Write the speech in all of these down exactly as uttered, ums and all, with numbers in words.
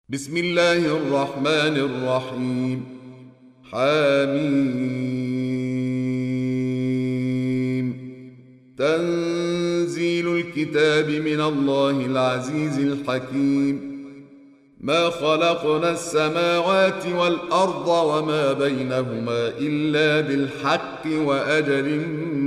بسم الله الرحمن الرحيم. حميم. تنزيل الكتاب من الله العزيز الحكيم. ما خلقنا السماوات والأرض وما بينهما إلا بالحق وأجل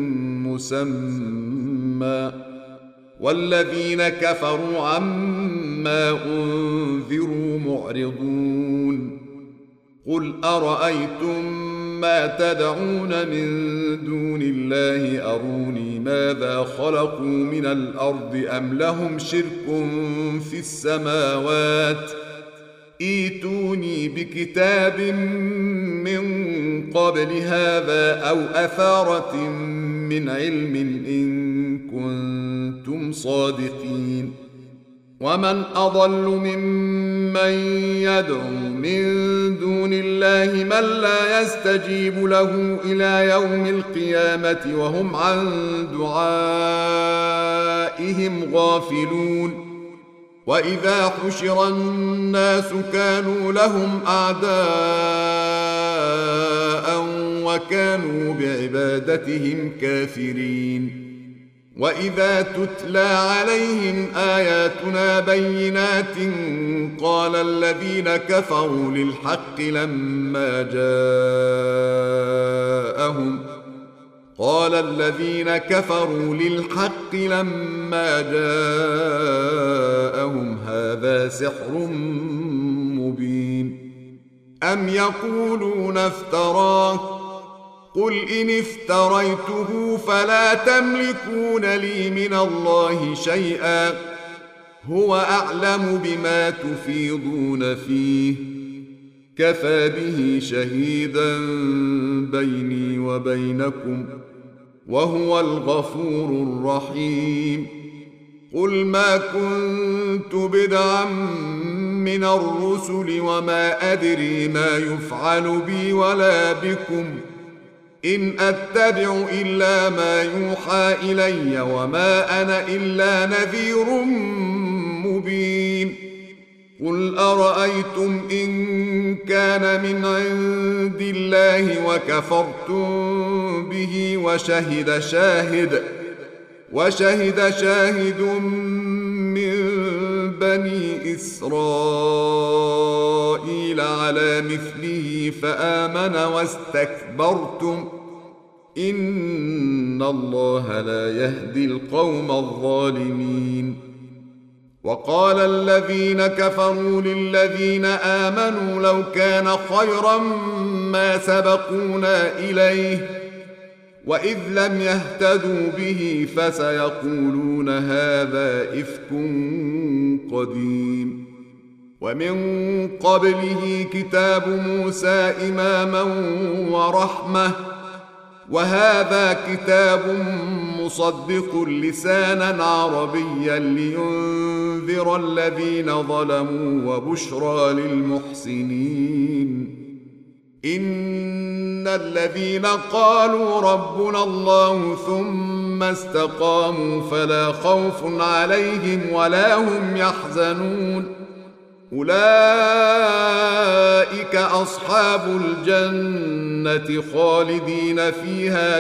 مسمى، والذين كفروا عما أنذروا معرضون. قل أرأيتم ما تدعون من دون الله أروني ماذا خلقوا من الأرض أم لهم شرك في السماوات؟ ائتوني بكتاب من قبل هذا أو أثارة من علم إن كنتم صادقين. ومن أضل ممن يدعو من دون الله من لا يستجيب له إلى يوم القيامة وهم عن دعائهم غافلون. وإذا حشر الناس كانوا لهم أعداء وكانوا بعبادتهم كافرين. وإذا تتلى عليهم آياتنا بينات قال الذين كفروا للحق لما جاءهم قال الذين كفروا للحق لما جاءهم هذا سحر مبين. أم يقولون افتراه؟ قل إن افتريته فلا تملكون لي من الله شيئا، هو أعلم بما تفيضون فيه، كفى به شهيدا بيني وبينكم، وهو الغفور الرحيم. قل ما كنت بدعا من الرسل وما أدري ما يفعل بي ولا بكم، إن أتبع إلا ما يوحى إلي وما أنا إلا نذير مبين. قل أرأيتم إن كان من عند الله وكفرتم به وشهد شاهد وشهد شاهد من بني إسرائيل على مثله فآمن واستكبرتم، إن الله لا يهدي القوم الظالمين. وقال الذين كفروا للذين آمنوا لو كان خيرا ما سبقونا إليه، وإذ لم يهتدوا به فسيقولون هذا إفك قديم. ومن قبله كتاب موسى إماما ورحمة، وهذا كتاب مصدق لسانا عربيا لينذر الذين ظلموا وبشرى للمحسنين. إن الذين قالوا ربنا الله ثم استقاموا فلا خوف عليهم ولا هم يحزنون، أولئك أصحاب الجنة خالدين فيها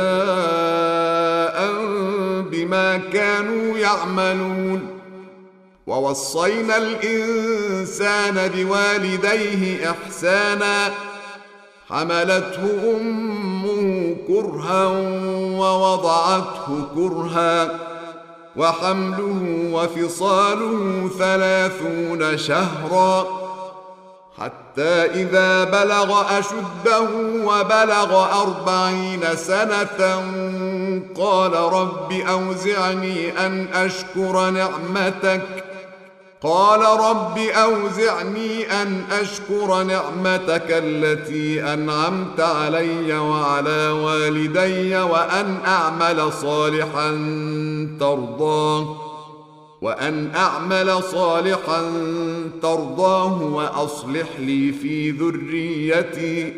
جزاء بما كانوا يعملون. ووصينا الإنسان بوالديه إحسانا، حملته أمه كرها ووضعته كرها، وحمله وفصاله ثلاثون شهرا، حتى إذا بلغ أشده وبلغ أربعين سنة قال رب أوزعني أن أشكر نعمتك قال رب أوزعني أن أشكر نعمتك التي أنعمت علي وعلى والدي وأن أعمل صالحا ترضاه وأن أعمل صالحا ترضاه وأصلح لي في ذريتي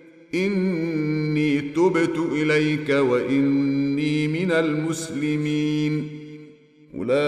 إني تبت إليك وإني من المسلمين. أولئك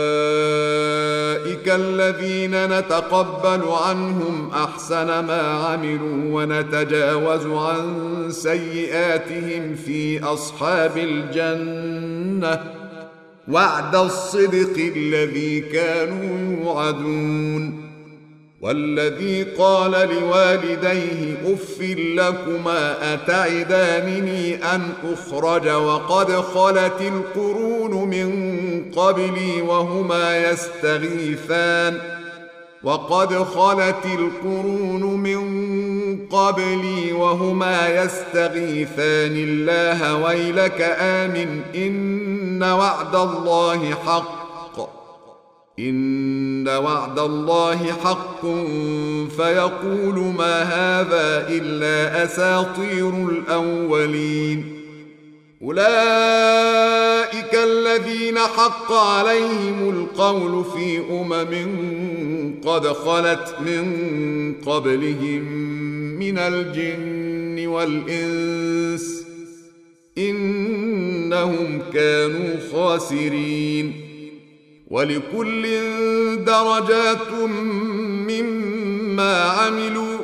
الذين نتقبل عنهم أحسن ما عملوا ونتجاوز عن سيئاتهم في أصحاب الجنة وعد الصدق الذي كانوا يوعدون. والذي قال لوالديه أف لكما أتعدانني أن أخرج وقد خلت القرون من قبلي وهما يستغيثان وقد خلت القرون من قبلي وهما يستغيثان الله ويلك آمن إن وعد الله حق إن وعد الله حق فيقول ما هذا إلا أساطير الأولين. أولئك الذين حق عليهم القول في أمم قد خلت من قبلهم من الجن والإنس إنهم كانوا خاسرين. ولكل درجات مما عملوا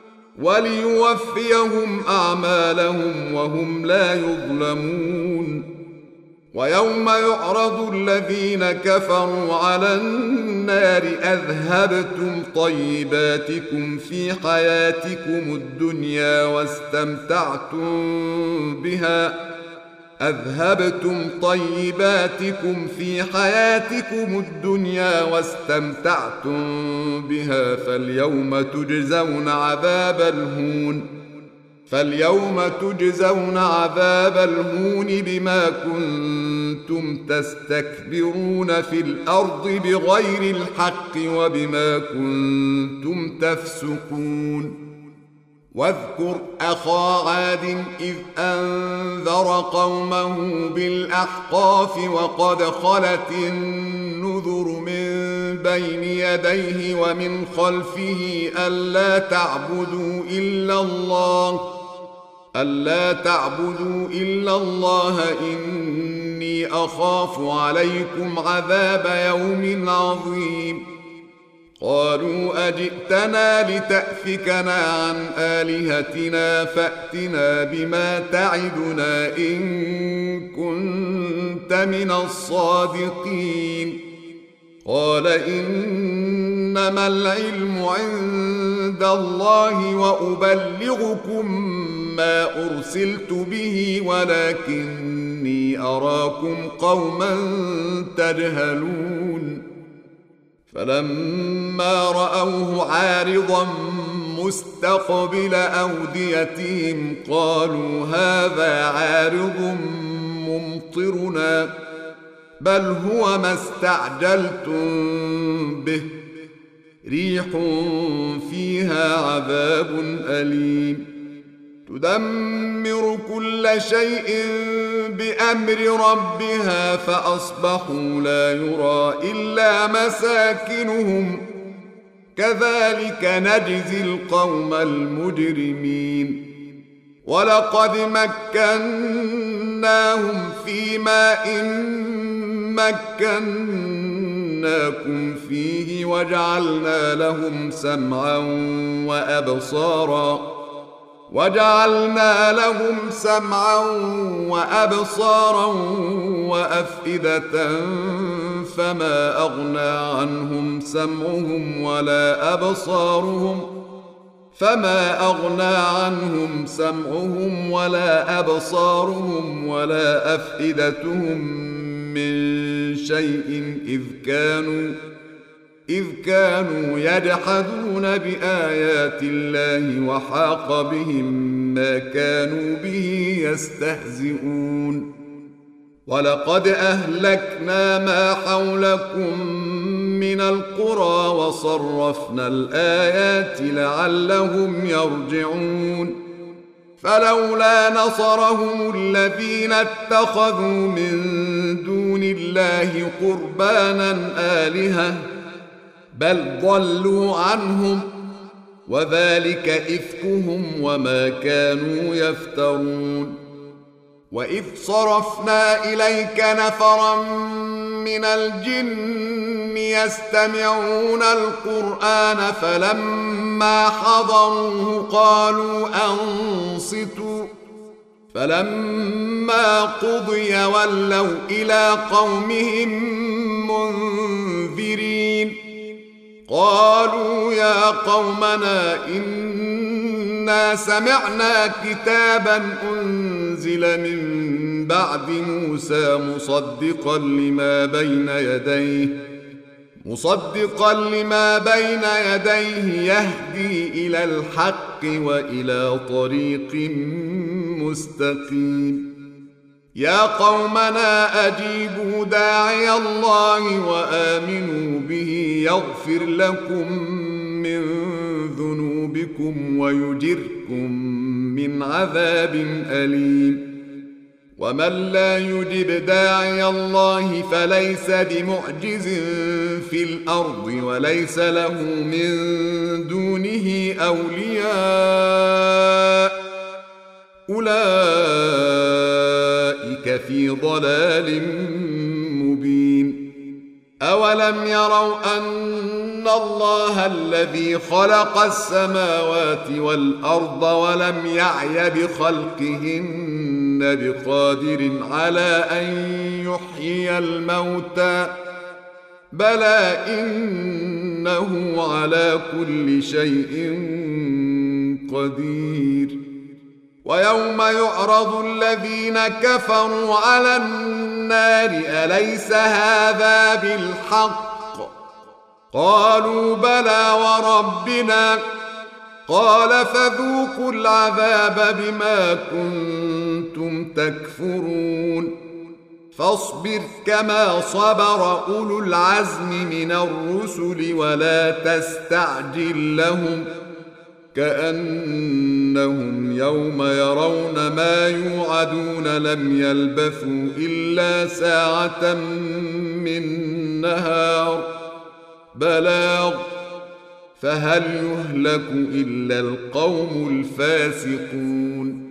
وليوفيهم أعمالهم وهم لا يظلمون. ويوم يعرض الذين كفروا على النار أذهبتم طيباتكم في حياتكم الدنيا واستمتعتم بها أذهبتم طيباتكم في حياتكم الدنيا واستمتعتم بها فاليوم تجزون عذاب الهون فاليوم تجزون عذاب الهون بما كنتم تستكبرون في الأرض بغير الحق وبما كنتم تفسقون. واذكر أخا عاد إذ أنذر قومه بالأحقاف وقد خلت النذر من بين يديه ومن خلفه ألا تعبدوا إلا الله ألا تعبدوا إلا الله إني أخاف عليكم عذاب يوم عظيم. قالوا أجئتنا لتأفكنا عن آلهتنا فأتنا بما تعدنا إن كنت من الصادقين. قال إنما العلم عند الله وأبلغكم ما أرسلت به ولكني أراكم قوما تجهلون. فلما رأوه عارضا مستقبل أوديتهم قالوا هذا عارض ممطرنا بل هو ما استعجلتم به ريح فيها عذاب أليم تدمر كل شيء بأمر ربها فأصبحوا لا يرى إلا مساكنهم كذلك نجزي القوم المجرمين. ولقد مكناهم في ماء مكناكم فيه وجعلنا لهم سمعا وأبصارا وجعلنا لهم سمعا وأبصارا وأفئدة فما أغنى عنهم سمعهم ولا أبصارهم فما أغنى عنهم سمعهم ولا أبصارهم ولا أفئدتهم من شيء إذ كانوا إذ كانوا يجحدون بآيات الله وحاق بهم ما كانوا به يستهزئون. ولقد أهلكنا ما حولكم من القرى وصرفنا الآيات لعلهم يرجعون. فلولا نصرهم الذين اتخذوا من دون الله قربانا آلهة بل ضلوا عنهم وذلك إفكهم وما كانوا يفترون. وإذ صرفنا إليك نفرا من الجن يستمعون القرآن فلما حضروه قالوا أنصتوا فلما قضي ولوا إلى قومهم منذرين قالوا يا قومنا إنا سمعنا كتابا أنزل من بعد موسى مصدقا لما بين يديه مصدقا لما بين يديه يهدي إلى الحق وإلى طريق مستقيم يا قومنا أجيبوا داعي الله وآمنوا به يغفر لكم من ذنوبكم ويجركم من عذاب أليم ومن لا يجب داعي الله فليس بمعجز في الأرض وليس له من دونه أولياء أولئك في ضلال مبين أولم يروا أن الله الذي خلق السماوات والأرض ولم يعي بخلقهن بقادر على أن يحيي الموتى بلى إنه على كل شيء قدير ويوم يعرض الذين كفروا على النار أليس هذا بالحق قالوا بلى وربنا قال فذوقوا العذاب بما كنتم تكفرون فاصبر كما صبر أولو العزم من الرسل ولا تستعجل لهم كأنهم يوم يرون ما يوعدون لم يلبثوا إلا ساعة من نهار بلاغ فهل يهلك إلا القوم الفاسقون